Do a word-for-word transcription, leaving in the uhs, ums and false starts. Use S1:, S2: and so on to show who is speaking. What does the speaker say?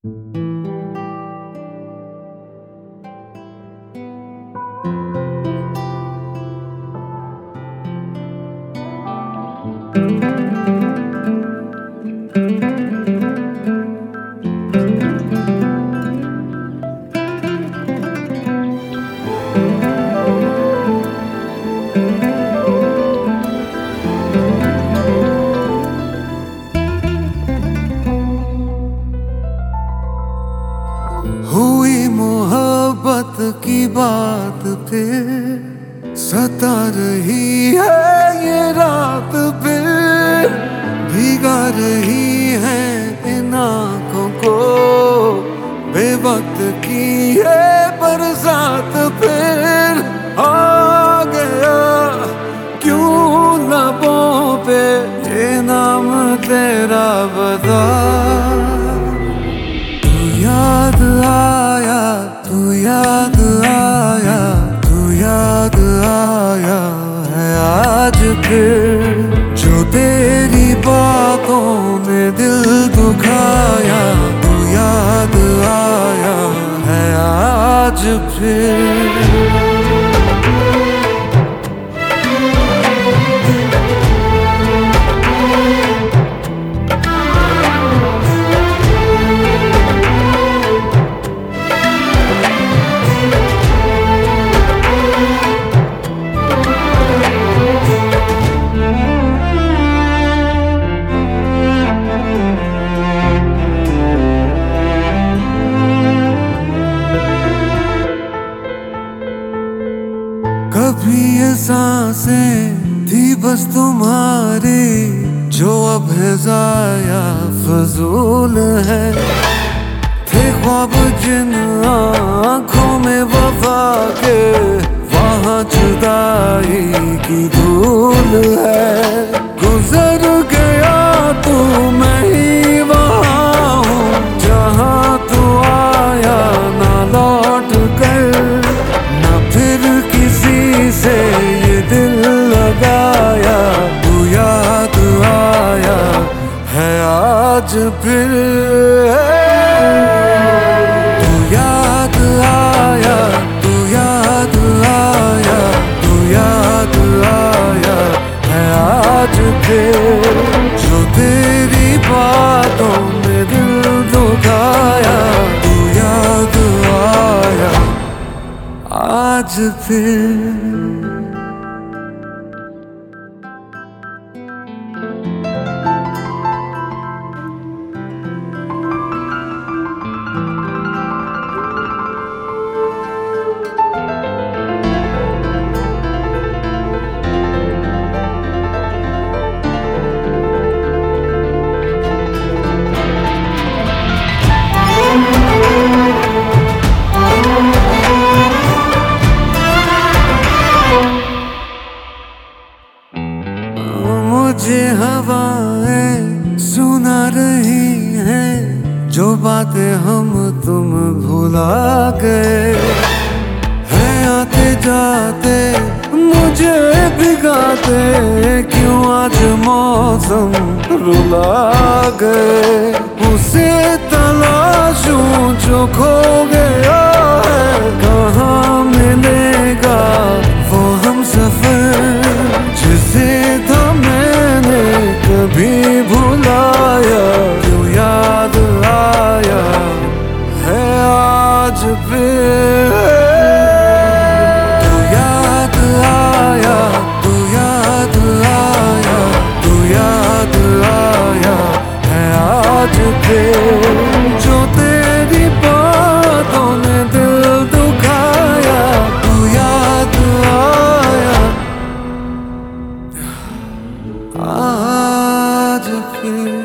S1: हुई मोहब्बत की बात फिर सता रही है ये रात फिर भीगा रही है इन आँखों को बेवक्त की है बरसात फिर आ गया क्यों लबों पे ये नाम तेरा बता याद आया तू याद आया तू याद आया है आज फिर जो तेरी बातों ने दिल दुखाया तू याद आया है आज फिर कभी ये सांसें थी बस तुम्हारी जो अब है जाया फजूल है थे ख्वाब जिन आँखों में वफा के वहाँ जुदाई की धूल है गुजर गया तू मैं ही वहाँ हूँ जहाँ तू आया ना लौट कर ना फिर किसी से ये दिल लगाया तू याद आया है आज फिर तू याद आया तू याद आया तू याद आया है आज फिर जो तेरी बातों में दिल दुखाया तू याद आया आज फिर मुझे हवाएं सुना रही हैं जो बातें हम तुम भुला गए हैं आते जाते मुझे भिगाते क्यों आज मौसम रुला गए उसे तलाशूं जो खो गया है कहाँ मिलेगा वो हम सफर जिसे था मैंने कभी भुलाया क्यों याद आया है आज फिर तू याद आया तू याद आया तू याद आया है आज फिर जो तेरी बातों ने दिल दुखाया तू याद आया आज फिर